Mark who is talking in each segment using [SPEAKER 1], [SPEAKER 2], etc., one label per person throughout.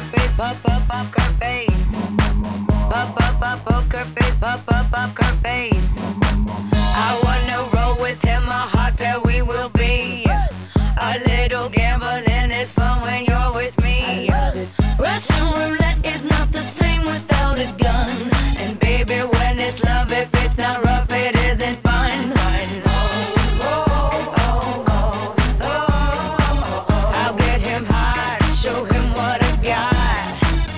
[SPEAKER 1] face, poker face. Poker face, poker face. I wanna roll with him, a hot pair we will be. A little gambling is fun when you're with me.
[SPEAKER 2] Russian roulette is not the same without a gun.
[SPEAKER 1] And baby, when it's love, if it's not rough, it isn't fun. I'll get him hot, show him what I got.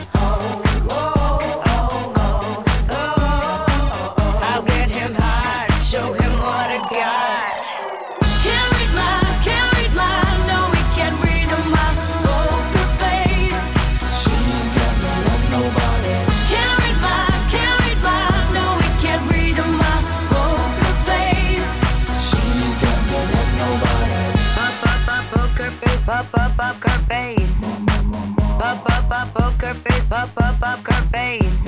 [SPEAKER 1] I'll get him hot, show him what I got.
[SPEAKER 2] Can't read my, no, we can't read my poker face.
[SPEAKER 3] She's got no love, nobody.
[SPEAKER 2] Can't read my, no, we can't read my poker face.
[SPEAKER 3] She's got no love, nobody.
[SPEAKER 1] Poker face, poker face. Poker face, poker face.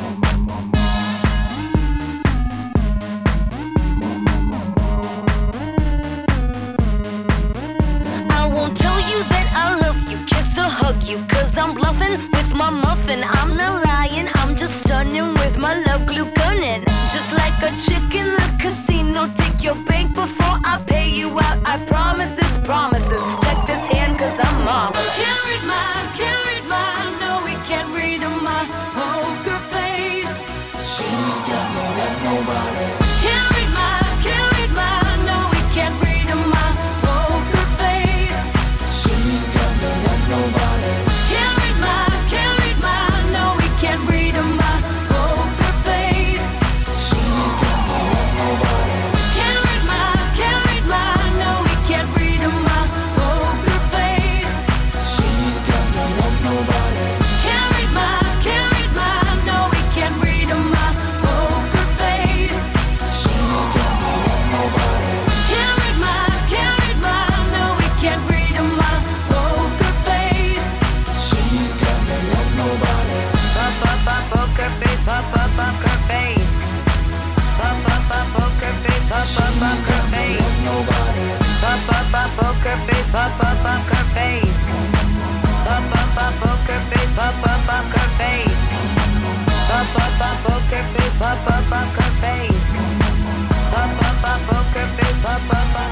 [SPEAKER 2] I won't tell you that I love you, kiss or hug you, 'cause I'm bluffing with my muffin. I'm not lying, I'm just stunning with my love glue gunning. Just like a chick in the casino, take your bank before I pay you out. I promise this promises. Check this hand 'cause I'm marvelous. Can't read my, no, we can't read my poker face.
[SPEAKER 3] She's got no love, nobody.
[SPEAKER 2] Can't read my, no, we can't read my poker face.
[SPEAKER 3] She's got no love, nobody.
[SPEAKER 2] Can't read my, no, we can't read my poker face.
[SPEAKER 3] She's got no love, nobody.
[SPEAKER 2] Can't read my, no, we can't read my poker face.
[SPEAKER 3] She's got no love, nobody.
[SPEAKER 2] Can't read my, no, we can't read my poker face.
[SPEAKER 3] She's got no love, nobody.
[SPEAKER 2] Can't read my, no, we can't read my poker face.
[SPEAKER 3] She's got no love, nobody.
[SPEAKER 1] Poker face, poker face. Poker face, poker face.
[SPEAKER 3] Nobody.
[SPEAKER 1] Poker face, poker face. Poker face, poker face. Poker face, poker face. Poker face, poker face.